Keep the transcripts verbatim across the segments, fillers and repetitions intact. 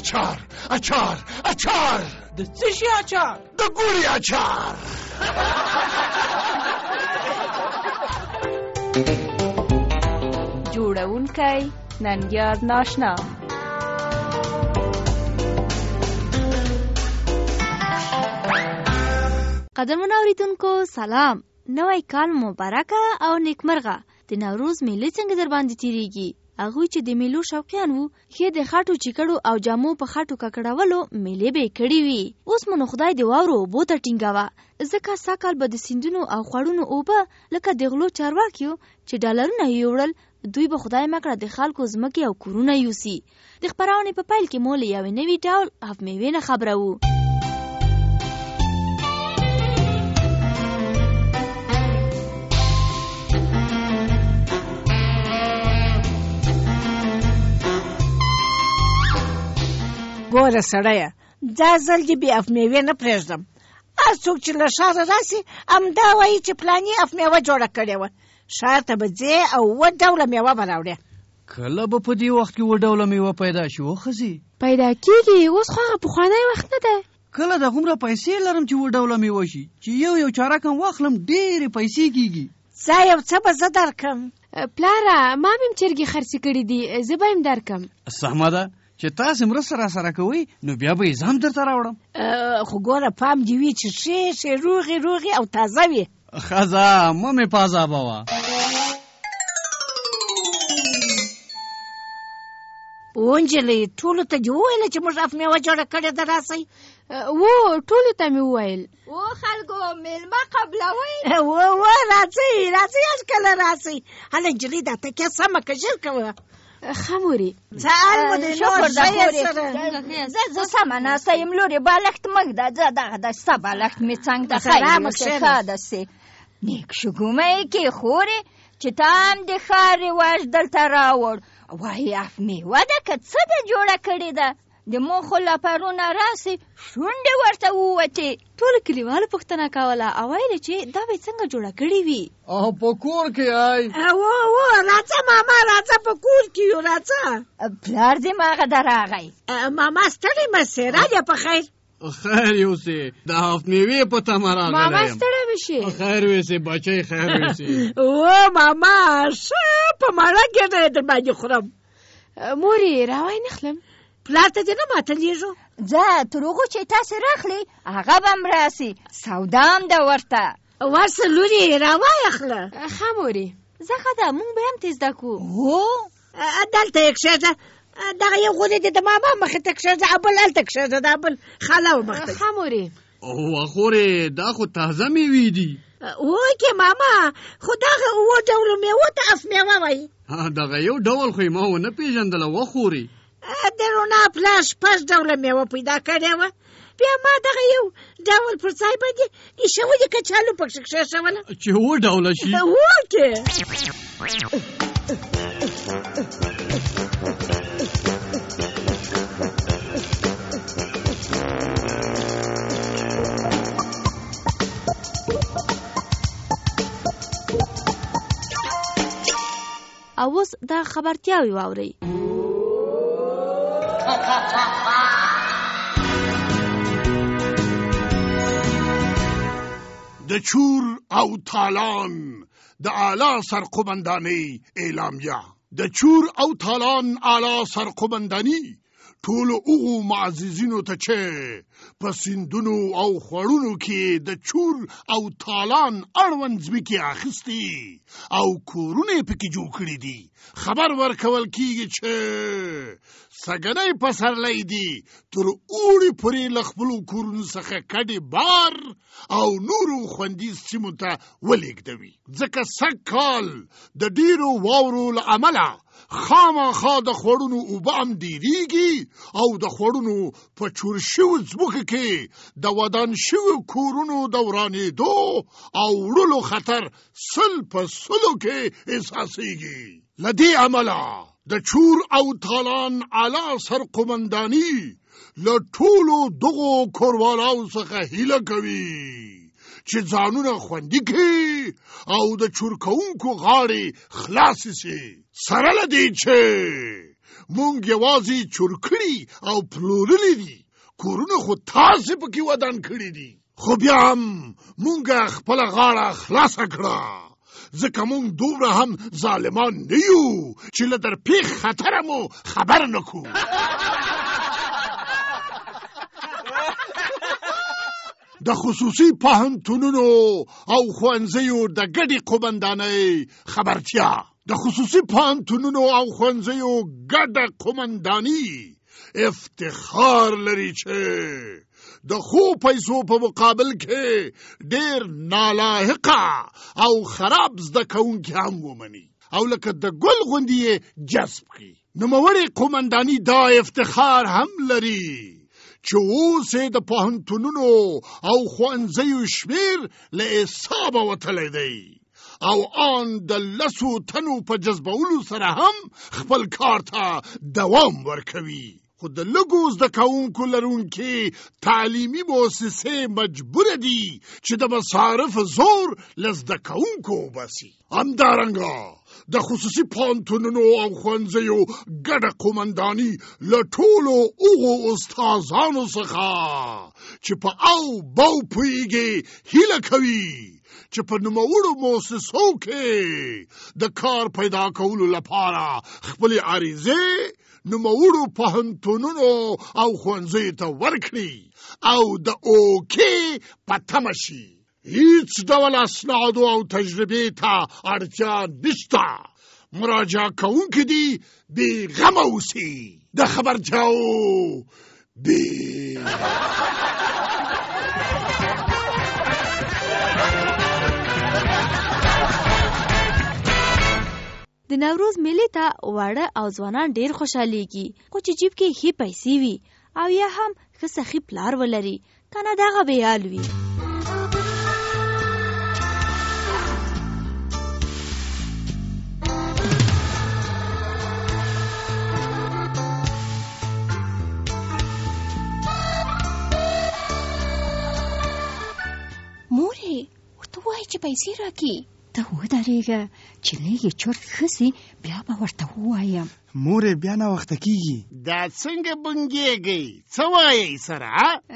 اچار اچار اچار. د څه شي اچار؟ د ګوړې اچار. جوړونکی ننګیال ناشنا. قدرمن اوریدونکو سلام. نوی کال مبارکه او نیکمرغه. د نوروز میلې څنګه در باندې تیریږي؟ هغوی چې د میلو شوقیان وو ښې د خټو چیکړو او جامو په خټو ککړولو میلې به یې کړې وي. اوس مو نو خدای د واورو اوبو ته ټینګوه، ځکه سږکال به د سیندونو او خوړونو اوبه لکه د غلو چارواکیو چې ډالرونه یې وړل، دوی به خدای مکړه د خلکو ځمکې او کورونه یوسي. د خپرونې په پیل کې مو له یوې نوي ډول اف میوې نه خبره وو. ګوره سړیه، دا ځل دې بې اف میوې نه پرېږدم. هر څوک چې له ښاره راسي همدا وایي چې پلاني اف میوه جوړه کړې وه. ښار ته به ځې او اووه ډوله میوه به راوړې. کله به په دې وخت کې اووه ډوله میوه پیدا شي وښځې؟ پیدا کېږي، اوس خو هغه پخوانی وخت نه دی. کله د غومره پیسې لرم چې اووه ډوله میوه شي چې یو یو چارک هم واخلم ډېرې پیسې کېږي. ځه یو څه به زه درکړم. پلاره، ما به هم چرګې خرڅې کړي دي، زه به هم درکړم. سمه ده چې تاسې مرسته را سره کوئ نو بیا به یې ځان درته راوړم. خو ګوره پام دې وي چې ښې ښې روغې روغې او تازه وي. ښځه مه مې په عذابوه. ونجلۍ، ټولو ته دې وویله چې موږ اف میوه جوړه کړې ده راسئ؟ و ټولو ته مې وویل. و خلکو میلمه قبلوئ؟ و و راځئ راځئ هر کله راسئ. هله نجلۍ دا تکیه سمه که ژر کوه. خموري زه سمه ناسته یم لورې، بالښت مږ ده، زه دغه ده ستا بالښت مې څنګ ته ښه دسې نیک شګومه یې کېښورې چې تا هم د ښار رواج دلته راوړ. وایي اف میوه ده که څه ده جوړه کړې ده؟ د موخو لپرونه راسې شونډې ورته ووتې. ټولو کلیوالو پوښتنه کوله او ویلې چې دا به یې څنګه جوړه کړې وي. او په کور کې آی و و راځه ماما، راځه په کور کې یو، راځه. پلار دې ماغه ده راغی. ماما ستړې مه سې، راځه په خیر. خیر یوسې، د اف میوې په تمه راغلی یم. ماما ستړی مه شې. خیر ویسې بچی، خیر ویسې. و ماما ښه په مړه ګېډه یې در باندې خورم. مورې راوای نه خلم. پلار ته دې نه ماتلیږو؟ ځه تر هغو چې تاسې راخلې هغه به هم راسي، سودا هم ده ورته. ورسه لورې راوایه خله. ښه مورې، زه ښه ده، موږ به هم تې زده کړو. هو دلته یې کښېږده، دغه یو غولې دې د ماما مخې ته کښېږده، او بل هلته کښېږده، دا بل خاله و مخ ته. ښه مورې. اوه خورې، دا خو تازه میوې دي. اوکې ماما، خو دغه اووه ډولو میوو ته اف میوه وایي. دغه یو ډول خو یې ما ونه پېژندله وخورې. د رونا پلار شپږ ډوله میوه پیدا کړې وه، بیا ما دغه یو ډول پر ځای باندې ایښولې کچالو پکښې کښېښوله چې اووه ډوله شي. اوکې او اوس دا خبرتیاوې واورئ. د چور او تالان د اعلی سرقومندانۍ اعلامیه. د چور او تالان اعلی سرقومنداني ټولو هغو معززینو ته چې په سیندونو او خوړونو کې د چور او تالان اړوند ځمکې اخیستي او کورونه یې پکې جوړ کړي دي خبر ورکول کېږي چې سږنی پسرلی دی تر اوړي پورې له خپلو کورونو څخه کډې بار او نورو خوندي سیمو ته ولېږدوي، ځکه سږ کال د ډېرو واورو له امله خامخا د خوړونو اوبه هم ډېرېږي او د خوړونو په چور شویو ځمکو کې د ودان شویو کورونو د ورانېدو او وړلو خطر سل په سلو کې احساسېږي. له دې امله د چور او تالان اعلی سرقومنداني له ټولو دغو کوروالاو څخه هیله کوي چې ځانونه خوندي کړي او د چور کوونکو غاړې خلاصې شي، سره له دې چې مونږ یوازې چورکړي او پلورلي دي، کورونه خو تاسې پکې ودان کړي دي، خو بیا هم مونږ خپله غاړه خلاصه کړه، ځکه مونږ دومره هم ظالمان نه یو چې له درپېښ خطره مو خبر نه کړو. د خصوصي پوهنتونونو او ښوونځیو د ګډې قومندانۍ خبرتیا. د خصوصي پوهنتونونو او ښوونځیو ګډه قومنداني افتخار لري چې د خو پیسو په مقابل کې ډېر نالاحقه او خراب زده کوونکي هم ومني او لکه د ګل غوندې یې جذب کړي. نوموړې قومنداني دا افتخار هم لري چې اوس یې د پوهنتونونو او ښوونځیو شمېر له حسابه وتلی دی او آن د لسو تنو په جذبولو سره هم خپل کار ته دوام ورکوي. خو د لږو زده کوونکو لرونکي تعلیمي مؤسسې مجبوره دي چې د مصارف زور له زده کوونکو وباسي. همدارنګه د خصوصي پوهنتونونو او ښوونځیو ګډه قومنداني له ټولو هغو استادانو څخه چې په او بو پوهېږي هیله کوي چې په نوموړو مؤسسو کې د کار پیدا کولو لپاره خپلې عریضې نوموړو پوهنتونونو او ښوونځیو ته ورکړي او د اوکې په تمه شي. هیڅ ډول اسنادو او تجربې ته اړتیا نشته. مراجعه کوونکي دي بې غمه اوسي. د خبرتیاو بې د نوروز میلې ته واړه او ځوانان ډېر خوشحالیږي، خو چې جیب کې ښې پیسې وي او یا هم ښه سخي پلار ولري، کنه دغه بېحال وي. مورې ورته ووایه چې پیسې راکړي. ته ودرېږه چې لږې چرت ښه سي، بیا به ورته ووایم. مورې بیا ناوخته کېږي. دا څنګه بنګېږئ؟ څه وایئ سره؟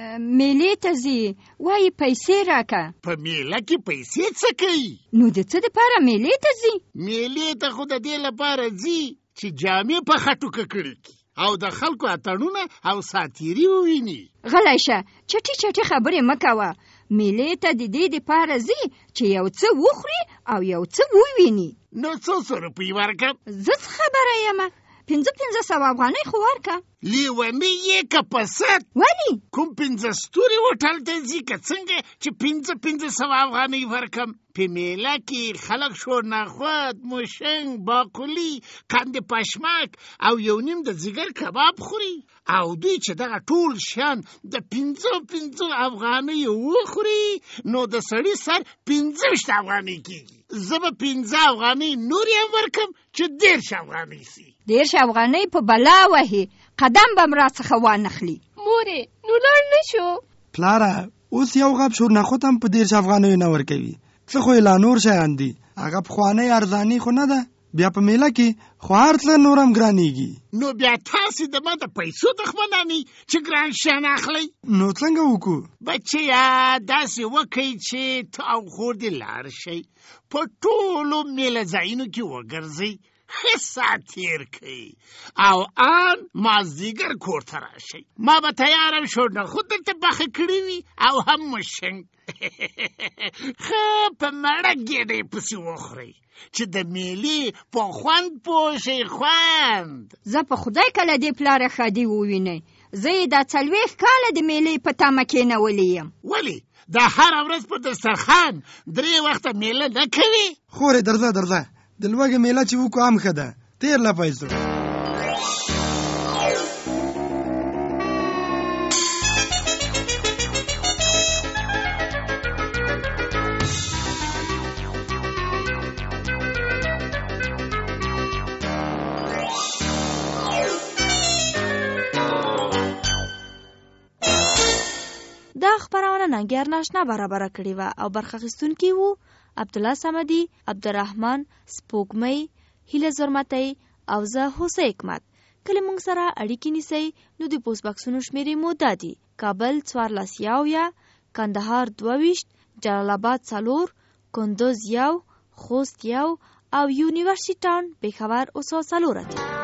میلې ته ځي، وایي پیسې راکه. په میله کې پیسې څه کوي؟ نو د څه دپاره میلې ته ځي؟ میلې ته خو د دې لپاره ځي چې جامې په خټو ککړې کړي او د خلکو اتڼونه او ساتیري وویني. غلی شه، چټي چټي خبرې مه کوه. میلې ته د دې دپاره ځي چې یو څه وخوري او یو څه وویني. نو څو څو روپۍ ورکړم؟ زه څه خبره یمه، پنځه پنځه سوه افغانۍ خو ورکړه. لیونۍ یې که په سد؟ ولې؟ کوم پنځه ستوري هوټل ته ځي که څنګه چې پنځه پنځه سوه افغانۍ ورکړم؟ په میله کې خلک شورنخود، موشنګ، باقلي، قند پشمک او یو نیم د ځیګر کباب خوري او دوی چې دغه ټول شیان د پنځو پنځو افغانیو وخوري نو د سړي سر پنځه ویشت افغانۍ کېږي. زه به پنځه افغانۍ نور یې ورکړم چې دېرش افغانۍ سي. دېرش افغانۍ په بلا وهي، قدم به م راڅخه وانخلي. مورې نو لاړ نه شو؟ پلاره اوس یو غاب شورنخود هم په دېرش افغانیو نه ورکوي. څه خو یې لا نور شیان دي، هغه پخوانۍ ارزاني خو نه ده. بیا په میله کې خو هر څه نور هم ګرانېږي. نو بیا تاسې د ما د پیسو دښمنانې چې ګران شیان اخلئ. نو څنګه وکړو؟ بچیا داسې وکئ چې ته او خور دې لاړ شئ، په ټولو میله ځایونو کې وګرځئ، ښه ساعت تېر کړئ او ان مازدیګر کور ته راشئ. ما به تیاره شورنخود درته پخه کړي وي او هم موشنګ. ښه په مړه ګېډۍ پسې وخورئ چې د میلې په خوند پوه شئ. خوند زه په خدای کله دې پلاره ښادي ووینئ. زه یې دا څلوېښت کاله د میلې په تمه کېنولې یم. ولې دا هره ورځ په دسترخوان درې وخته میله نه کوي؟ خورې درځه درځه، د لوږې میله چې وکړو هم ښه ده، تېر له پیسو. دا خبرونه ننګیار ناشنا برابر کړې وه او برخه اخیستونکي وو عبدالله صمدي، عبدالرحمن، سپوږمۍ، هیله زرمتی او زه هوسۍ حکمت. کله موږ سره اړیکې نیسئ نو د پوسټ باکسونو شمیرې مو دا دي: کابل څوارلس یاویا، کندهار دوه ویشت، جلال آباد څلور، کندوز یو، خوست یو او یونیورسټي ټاون پېښور اوسه څلور اتیا.